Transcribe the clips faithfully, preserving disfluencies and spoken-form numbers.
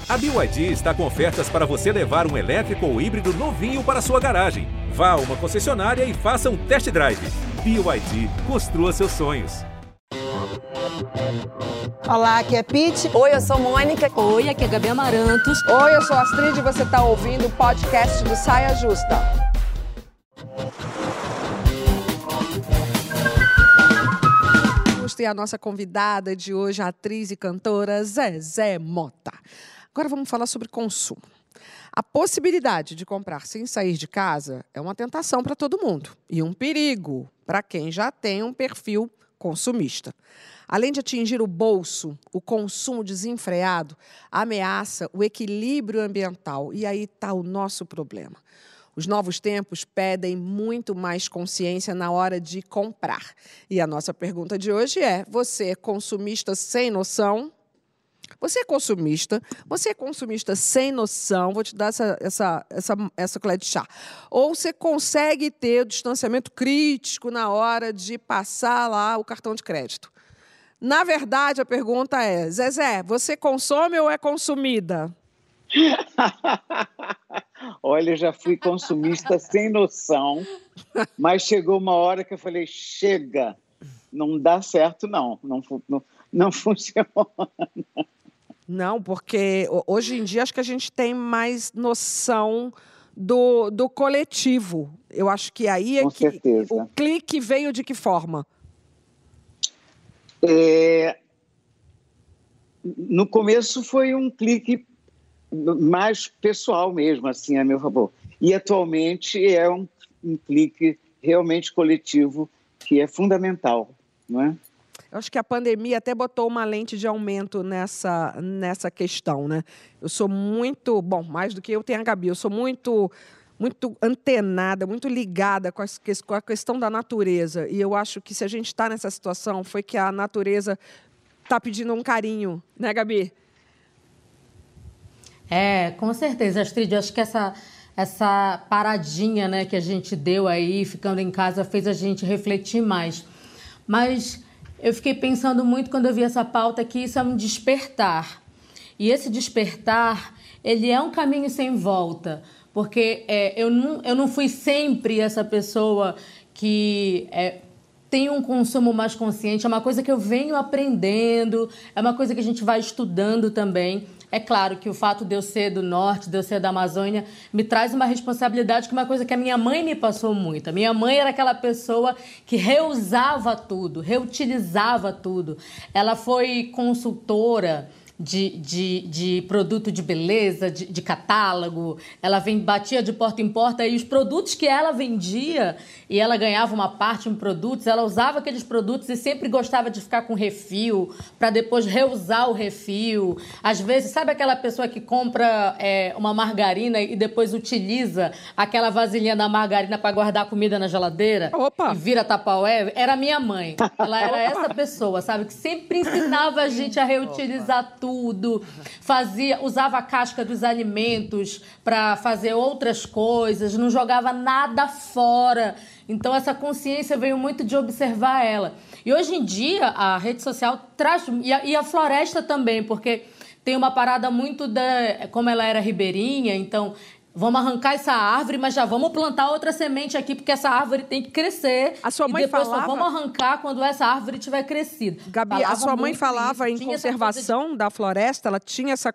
A B Y D está com ofertas para você levar um elétrico ou híbrido novinho para sua garagem. Vá a uma concessionária e faça um test drive. B Y D, construa seus sonhos. Olá, aqui é Pete. Oi, eu sou Mônica. Oi, aqui é Gabi Amarantos. Oi, eu sou Astrid e você está ouvindo o podcast do Saia Justa. E a nossa convidada de hoje, a atriz e cantora Zezé Mota. Agora vamos falar sobre consumo. A possibilidade de comprar sem sair de casa é uma tentação para todo mundo e um perigo para quem já tem um perfil consumista. Além de atingir o bolso, o consumo desenfreado ameaça o equilíbrio ambiental. E aí está o nosso problema. Os novos tempos pedem muito mais consciência na hora de comprar. E a nossa pergunta de hoje é: você é consumista sem noção? Você é consumista? Você é consumista sem noção? Vou te dar essa, essa, essa, essa colher de chá. Ou você consegue ter o distanciamento crítico na hora de passar lá o cartão de crédito? Na verdade, a pergunta é: Zezé, você consome ou é consumida? Olha, eu já fui consumista sem noção, mas chegou uma hora que eu falei, chega, não dá certo não, não, não, não funciona. Não, porque hoje em dia acho que a gente tem mais noção do, do coletivo. Eu acho que aí é Com que certeza. O clique veio de que forma? É, no começo foi um clique mais pessoal mesmo, assim, a meu favor. E atualmente é um, um clique realmente coletivo que é fundamental, não é? Eu acho que a pandemia até botou uma lente de aumento nessa, nessa questão, né? Eu sou muito, bom, mais do que eu tenho a Gabi, eu sou muito, muito antenada, muito ligada com a, com a questão da natureza. E eu acho que se a gente está nessa situação, foi que a natureza está pedindo um carinho, né, Gabi? É, com certeza, Astrid, eu acho que essa, essa paradinha, né, que a gente deu aí, ficando em casa, fez a gente refletir mais. Mas eu fiquei pensando muito quando eu vi essa pauta que isso é um despertar. E esse despertar, ele é um caminho sem volta, porque é, eu, não, eu não fui sempre essa pessoa que é, tem um consumo mais consciente, é uma coisa que eu venho aprendendo, é uma coisa que a gente vai estudando também. É claro que o fato de eu ser do norte, de eu ser da Amazônia, me traz uma responsabilidade, que é uma coisa que a minha mãe me passou muito. A minha mãe era aquela pessoa que reusava tudo, reutilizava tudo. Ela foi consultora de, de, de produto de beleza, de, de catálogo. Ela vem, batia de porta em porta e os produtos que ela vendia, e ela ganhava uma parte em produtos, ela usava aqueles produtos e sempre gostava de ficar com refil, para depois reusar o refil. Às vezes, sabe aquela pessoa que compra é, uma margarina e depois utiliza aquela vasilhinha da margarina para guardar comida na geladeira? Opa! E vira Tupperware? Era minha mãe. Ela era essa pessoa, sabe? Que sempre ensinava a gente a reutilizar tudo. Tudo, fazia, usava a casca dos alimentos para fazer outras coisas, não jogava nada fora. Então essa consciência veio muito de observar ela. E hoje em dia a rede social traz, e a, e a floresta também, porque tem uma parada muito da, como ela era ribeirinha, então vamos arrancar essa árvore, mas já vamos plantar outra semente aqui, porque essa árvore tem que crescer. A sua mãe e depois falava... só vamos arrancar quando essa árvore tiver crescido. Gabi, falava a sua mãe falava isso. Em conservação de... da floresta, ela tinha essa,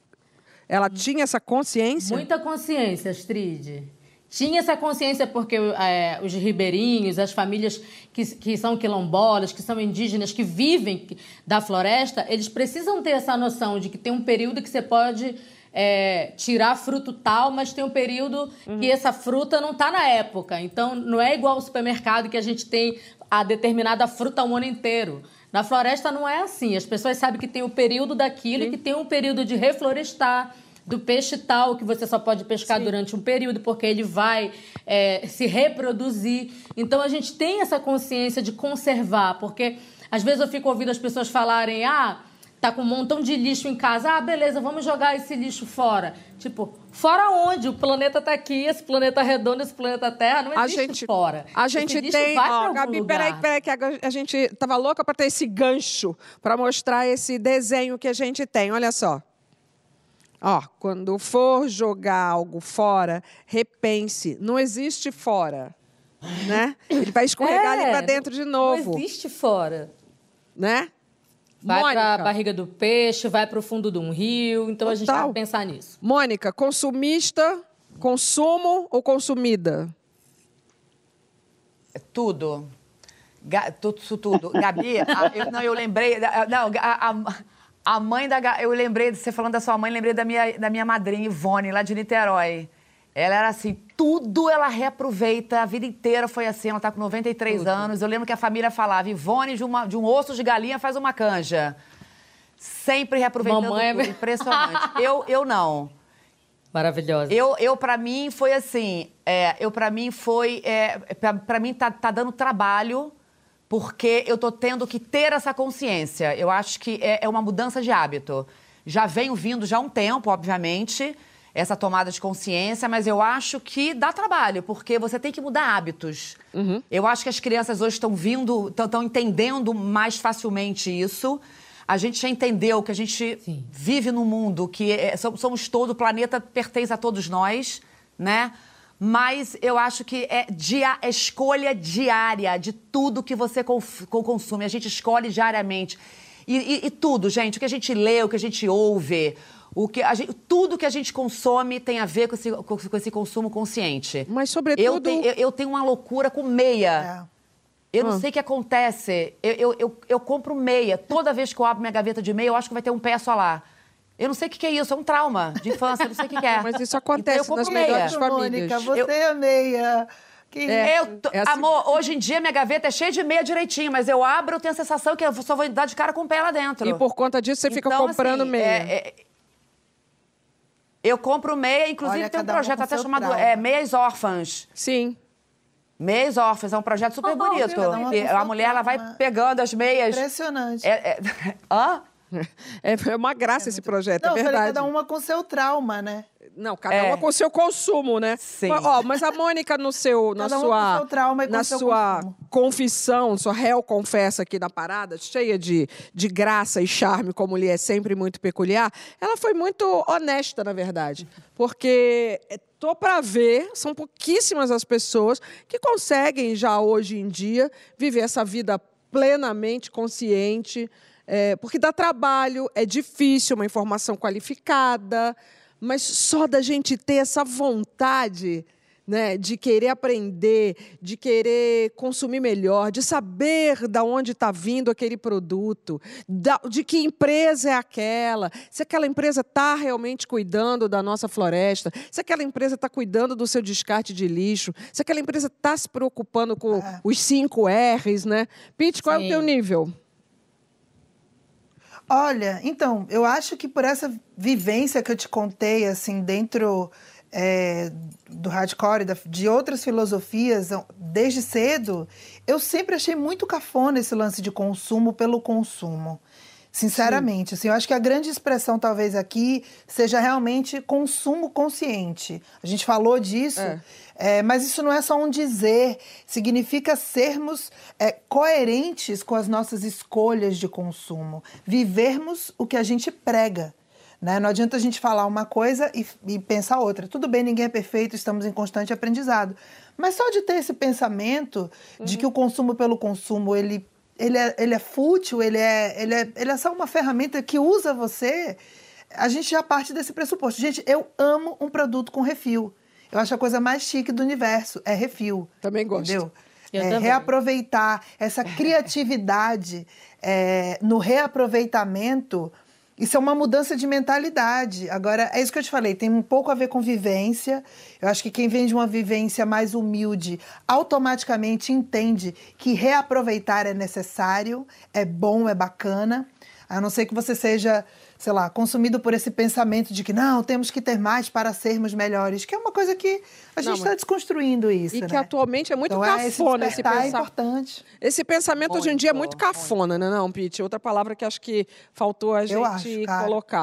ela tinha essa consciência? Muita consciência, Astrid. Tinha essa consciência porque é, os ribeirinhos, as famílias que, que são quilombolas, que são indígenas, que vivem da floresta, eles precisam ter essa noção de que tem um período que você pode... É, tirar fruto tal, mas tem um período uhum. que essa fruta não está na época. Então, não é igual ao supermercado que a gente tem a determinada fruta o ano inteiro. Na floresta não é assim. As pessoas sabem que tem o período daquilo, Sim. e que tem um período de reflorestar, do peixe tal, que você só pode pescar Sim. durante um período, porque ele vai é, se reproduzir. Então, a gente tem essa consciência de conservar, porque às vezes eu fico ouvindo as pessoas falarem, ah, tá com um montão de lixo em casa. Ah, beleza, vamos jogar esse lixo fora. Tipo, fora onde? O planeta tá aqui, esse planeta redondo, esse planeta Terra, não existe a gente, fora. A gente tem... Ó, Gabi, peraí, peraí, que a gente tava louca para ter esse gancho, para mostrar esse desenho que a gente tem. Olha só. Ó, quando for jogar algo fora, repense. Não existe fora, né? Ele vai escorregar É, ali para dentro de novo. Não existe fora. Né? Vai Mônica. para a barriga do peixe, vai para o fundo de um rio. Então, a gente tem Total. que pensar nisso. Mônica, consumista, consumo ou consumida? Tudo. Ga, tudo, isso tudo. Gabi, a, eu, não, eu lembrei... Não, a, a, a mãe da... Eu lembrei, você falando da sua mãe, lembrei da minha, da minha madrinha, Ivone, lá de Niterói. Ela era assim, tudo ela reaproveita, a vida inteira foi assim, ela tá com noventa e três anos. Eu lembro que a família falava, Ivone, de, uma, de um osso de galinha faz uma canja. Sempre reaproveitando Mamãe é... tudo, impressionante. eu, eu não. Maravilhosa. Eu, eu para mim, foi assim, é, eu, para mim, foi... É, para mim, tá, tá dando trabalho, porque eu tô tendo que ter essa consciência. Eu acho que é, é uma mudança de hábito. Já venho vindo já há um tempo, obviamente, essa tomada de consciência, mas eu acho que dá trabalho, porque você tem que mudar hábitos. Uhum. Eu acho que as crianças hoje estão vindo, estão entendendo mais facilmente isso. A gente já entendeu que a gente Sim. vive num mundo que é, somos todo, o planeta pertence a todos nós, né? Mas eu acho que é dia, é escolha diária de tudo que você conf, consome. A gente escolhe diariamente. E, e, e tudo, gente, o que a gente lê, o que a gente ouve... O que a gente, tudo que a gente consome tem a ver com esse, com, com esse consumo consciente. Mas, sobretudo... Eu, te, eu, eu tenho uma loucura com meia. É. Eu não hum. sei o que acontece. Eu, eu, eu, eu compro meia. Toda vez que eu abro minha gaveta de meia, eu acho que vai ter um pé só lá. Eu não sei o que, que é isso. É um trauma de infância. Eu não sei o que, que é. Mas isso acontece então, nas melhores famílias. Mônica, você eu... é meia... Que... É, eu tô, é assim... Amor, hoje em dia minha gaveta é cheia de meia direitinho, mas eu abro, eu tenho a sensação que eu só vou dar de cara com o pé lá dentro. E por conta disso, você então, fica comprando assim, meia. É, é... Eu compro meia, inclusive Olha, tem um projeto até chamado é, Meias Órfãs. Sim. Meias Órfãs, é um projeto super oh, bonito. Um a mulher ela vai pegando as meias. Impressionante. É, é... Hã? É uma graça é esse projeto, Não, é verdade. Cada uma com seu trauma, né? Não, cada é. uma com seu consumo, né? Sim. Mas, ó, mas a Mônica, no seu, na cada sua, uma com seu trauma e com na seu sua consumo. confissão, sua réu confessa aqui na parada, cheia de, de graça e charme, como lhe é sempre muito peculiar, ela foi muito honesta, na verdade. Porque tô para ver, são pouquíssimas as pessoas que conseguem já hoje em dia viver essa vida plenamente consciente, é, porque dá trabalho, é difícil, uma informação qualificada, mas só da gente ter essa vontade, né, de querer aprender, de querer consumir melhor, de saber de onde está vindo aquele produto, de que empresa é aquela, se aquela empresa está realmente cuidando da nossa floresta, se aquela empresa está cuidando do seu descarte de lixo, se aquela empresa está se preocupando com é. os cinco R's, né? Pete, qual Sim. é o teu nível? Olha, então, eu acho que por essa vivência que eu te contei, assim, dentro é, do hardcore, da, de outras filosofias, desde cedo, eu sempre achei muito cafona esse lance de consumo pelo consumo. Sinceramente, assim, eu acho que a grande expressão, talvez, aqui, seja realmente consumo consciente. A gente falou disso, é. É, mas isso não é só um dizer, significa sermos é, coerentes com as nossas escolhas de consumo, vivermos o que a gente prega. Né? Não adianta a gente falar uma coisa e, e pensar outra. Tudo bem, ninguém é perfeito, estamos em constante aprendizado. Mas só de ter esse pensamento uhum. de que o consumo pelo consumo, ele... Ele é, ele é fútil, ele é, ele, é, ele é só uma ferramenta que usa você, a gente já parte desse pressuposto. Gente, eu amo um produto com refil. Eu acho a coisa mais chique do universo, é refil. Também gosto. Entendeu? Eu é, também. Reaproveitar essa criatividade é, no reaproveitamento, isso é uma mudança de mentalidade. Agora, é isso que eu te falei, tem um pouco a ver com vivência. Eu acho que quem vem de uma vivência mais humilde automaticamente entende que reaproveitar é necessário, é bom, é bacana. A não ser que você seja, sei lá, consumido por esse pensamento de que não, temos que ter mais para sermos melhores, que é uma coisa que a gente está desconstruindo isso, E né? que atualmente é muito então, cafona é, esse, esse pensamento. É pensa... importante. Esse pensamento muito, hoje em dia é muito cafona, né, não, Pete? Outra palavra que acho que faltou a gente acho, colocar.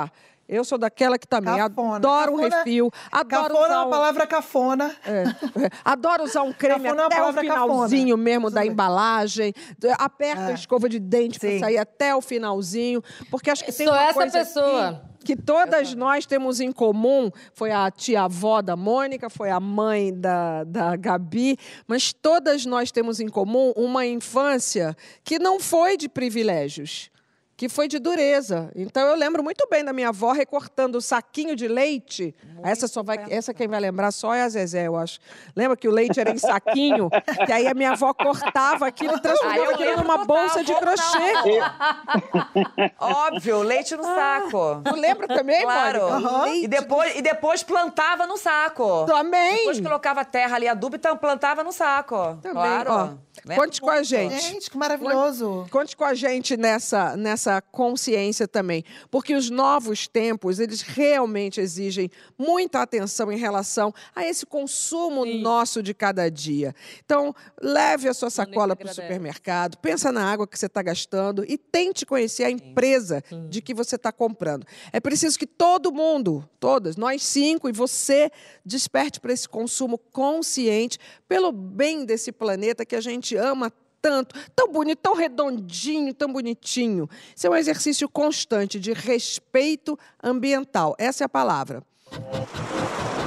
Eu sou daquela que também Cafona. adoro Cafona- um refil, adoro Cafona é usar uma um... palavra cafona. É, é. Adoro usar um creme Cafona é uma até o palavra finalzinho cafona. mesmo da Tudo bem. embalagem. Aperta a É. escova de dente para Sim. sair até o finalzinho. Porque acho que tem Sou uma essa coisa pessoa. Que, que todas nós temos em comum. Foi a tia-avó da Mônica, foi a mãe da, da Gabi. Mas todas nós temos em comum uma infância que não foi de privilégios, que foi de dureza. Então, eu lembro muito bem da minha avó recortando o saquinho de leite. Essa, só vai, essa quem vai lembrar só é a Zezé, eu acho. Lembra que o leite era em saquinho? Que aí a minha avó cortava aquilo e Ah, transformava eu aquilo lembro numa total, bolsa de como crochê. não? Óbvio, leite no saco. Tu lembra também, Claro. Mônica? Aham. Leite E depois, e depois plantava no saco. Também. Depois colocava terra ali, adubo, então plantava no saco. Também, Claro. ó. Lembro Conte com a muito. gente. Gente, que maravilhoso. Conte com a gente nessa, nessa consciência também, porque os novos tempos, eles realmente exigem muita atenção em relação a esse consumo Sim. nosso de cada dia. Então, leve a sua sacola para o agradece. supermercado, pensa na água que você está gastando e tente conhecer a empresa de que você está comprando. É preciso que todo mundo, todas, nós cinco e você, desperte para esse consumo consciente pelo bem desse planeta que a gente ama tanto, tão bonito, tão redondinho, tão bonitinho. Isso é um exercício constante de respeito ambiental. Essa é a palavra.